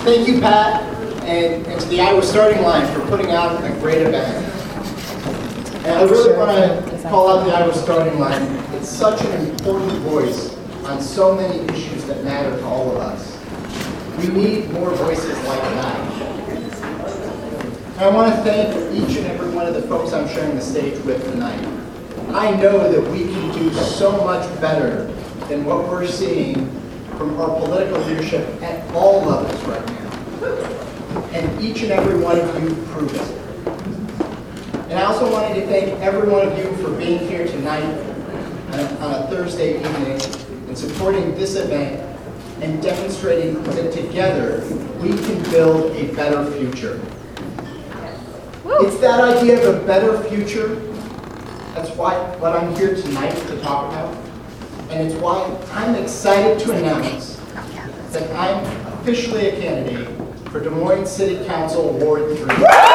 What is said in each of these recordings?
Thank you, Pat, and to the Iowa Starting Line for putting on a great event. And I really want to call out the Iowa Starting Line. It's such an important voice on so many issues that matter to all of us. We need more voices like that. And I want to thank each and every one of the folks I'm sharing the stage with tonight. I know that we can do so much better than what we're seeing from our political leadership at all levels right now. And each and every one of you prove it. And I also wanted to thank every one of you for being here tonight on a Thursday evening and supporting this event and demonstrating that together we can build a better future. It's that idea of a better future. That's what I'm here tonight to talk about. And it's why I'm excited to announce that I'm officially a candidate for Des Moines City Council Ward 3.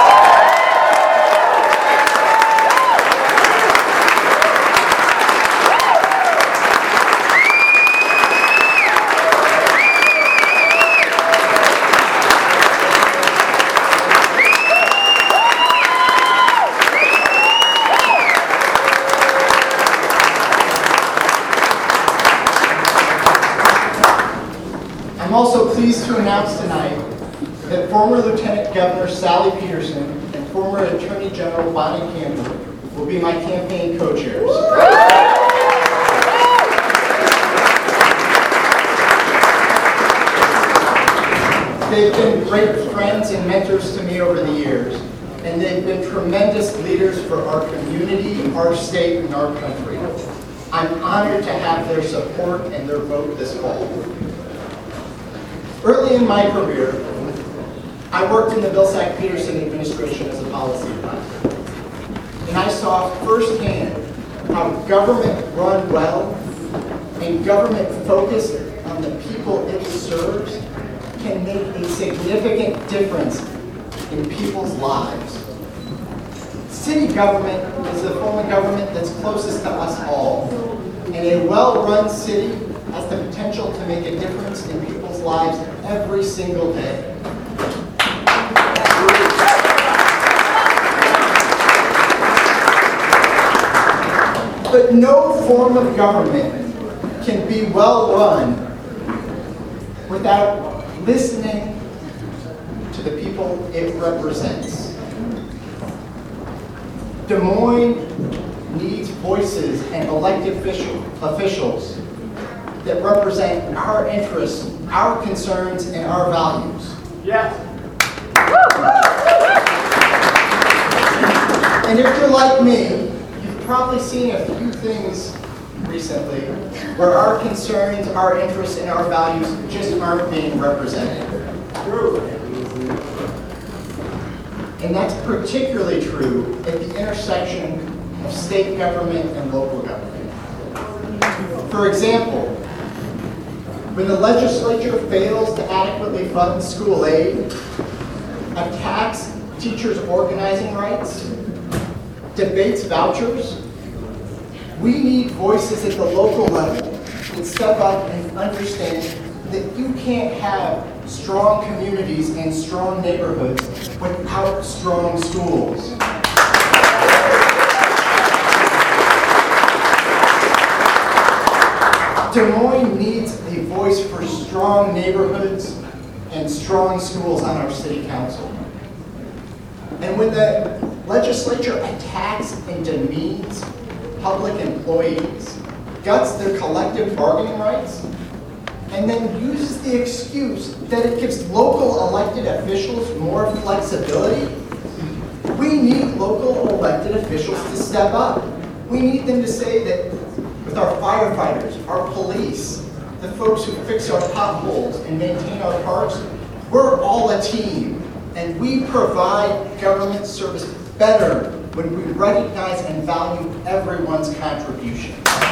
I'm also pleased to announce tonight that former Lieutenant Governor Sally Peterson and former Attorney General Bonnie Campbell will be my campaign co-chairs. They've been great friends and mentors to me over the years, and they've been tremendous leaders for our community, our state, and our country. I'm honored to have their support and their vote this fall. Early in my career, I worked in the Vilsack-Peterson administration as a policy advisor. And I saw firsthand how government run well and government focused on the people it serves can make a significant difference in people's lives. City government is the form of government that's closest to us all. And a well-run city has the potential to make a difference in people's lives every single day. But no form of government can be well run without listening to the people it represents. Des Moines needs voices and elected officials that represent our interests, our concerns, and our values. Yes. And if you're like me, you've probably seen a few things recently where our concerns, our interests, and our values just aren't being represented. True. And that's particularly true at the intersection of state government and local government. For example, when the legislature fails to adequately fund school aid, attacks teachers' organizing rights, debates vouchers, we need voices at the local level that step up and understand that you can't have strong communities and strong neighborhoods without strong schools. Des Moines needs a voice for strong neighborhoods and strong schools on our city council. And when the legislature attacks and demeans public employees, guts their collective bargaining rights, and then uses the excuse that it gives local elected officials more flexibility, we need local elected officials to step up. We need them to say that with our firefighters, our police, the folks who fix our potholes and maintain our parks, we're all a team, and we provide government service better when we recognize and value everyone's contribution.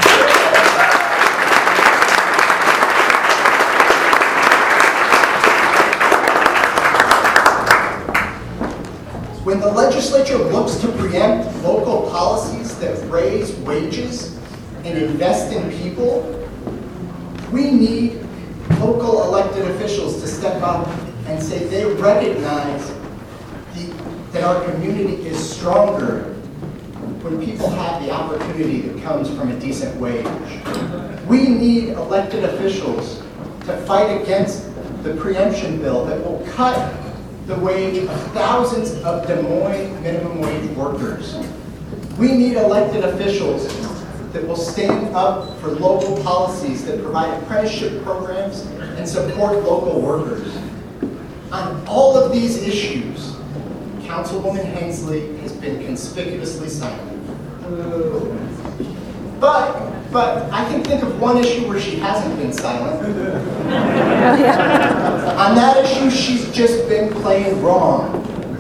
When the legislature looks to preempt local policies that raise wages and invest in people, we need local elected officials to step up and say they recognize that our community is stronger when people have the opportunity that comes from a decent wage. We need elected officials to fight against the preemption bill that will cut the wage of thousands of Des Moines minimum wage workers. We need elected officials that will stand up for local policies that provide apprenticeship programs and support local workers. On all of these issues, Councilwoman Hensley has been conspicuously silent. But I can think of one issue where she hasn't been silent. On that issue, she's just been playing wrong.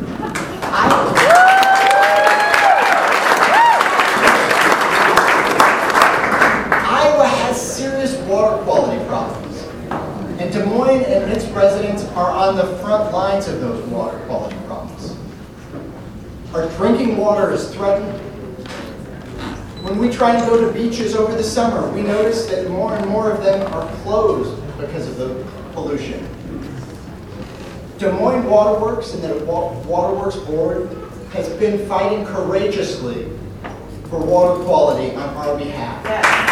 Iowa has serious water quality problems, and Des Moines and its residents are on the front lines of those water quality problems. Our drinking water is threatened. When we try and go to beaches over the summer, we notice that more and more of them are closed because of the pollution. Des Moines Waterworks and the Waterworks Board has been fighting courageously for water quality on our behalf.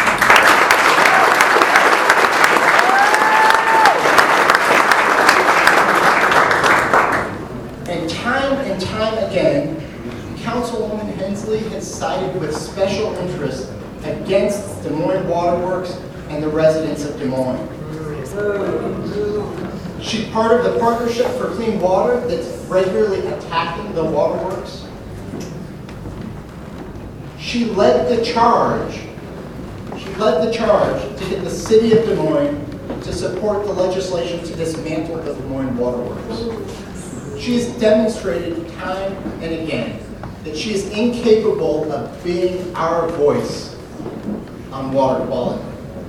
And time again, Councilwoman Hensley has sided with special interests against Des Moines Waterworks and the residents of Des Moines. She's part of the Partnership for Clean Water that's regularly attacking the waterworks. She led the charge to get the city of Des Moines to support the legislation to dismantle the Des Moines Waterworks. She has demonstrated time and again that she is incapable of being our voice on water quality.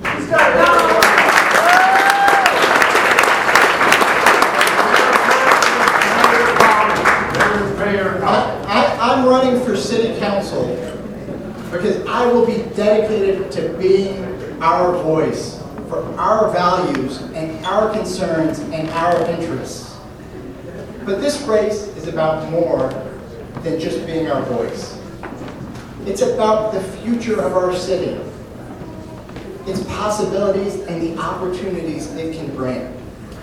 I'm running for city council because I will be dedicated to being our voice for our values and our concerns and our interests. But this race is about more than just being our voice. It's about the future of our city, its possibilities and the opportunities it can bring.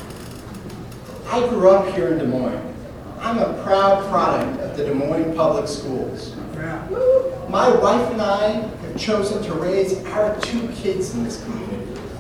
I grew up here in Des Moines. I'm a proud product of the Des Moines Public Schools. My wife and I have chosen to raise our 2 kids in this community.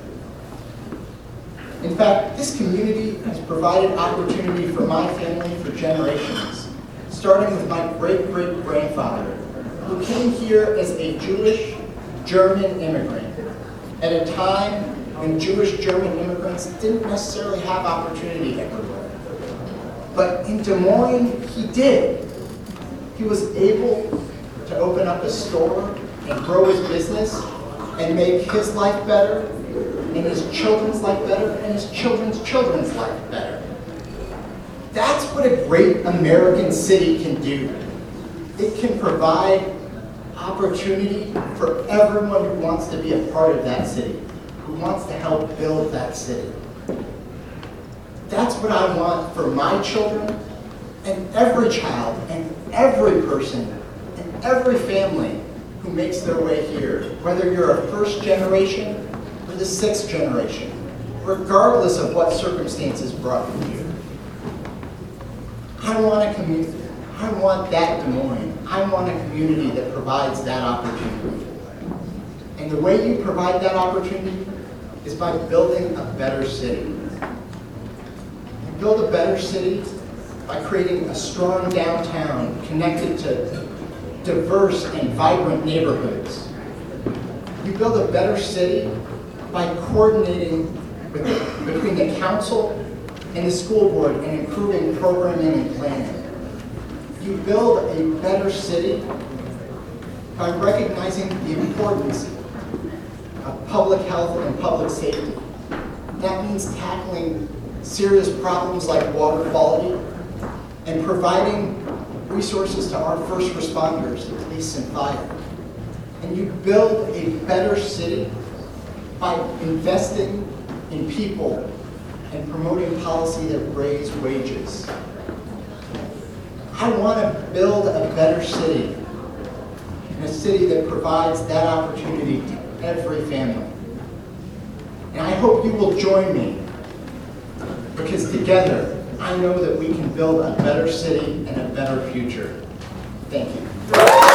In fact, this community has provided opportunity for my family for generations, starting with my great-great-grandfather, who came here as a Jewish German immigrant at a time when Jewish German immigrants didn't necessarily have opportunity everywhere. But in Des Moines, he did. He was able to open up a store and grow his business and make his life better, and his children's life better, and his children's children's life better. That's what a great American city can do. It can provide opportunity for everyone who wants to be a part of that city, who wants to help build that city. That's what I want for my children and every child and every person and every family who makes their way here, whether you're a first generation or the 6th generation, regardless of what circumstances brought you here. I want a community. I want that Des Moines. I want a community that provides that opportunity. And the way you provide that opportunity is by building a better city. You build a better city by creating a strong downtown connected to diverse and vibrant neighborhoods. You build a better city by coordinating between the council and the school board and improving programming and planning. You build a better city by recognizing the importance of public health and public safety. That means tackling serious problems like water quality and providing resources to our first responders, police and fire. And you build a better city by investing in people and promoting policy that raise wages. I want to build a better city, and a city that provides that opportunity to every family. And I hope you will join me, because together, I know that we can build a better city and a better future. Thank you.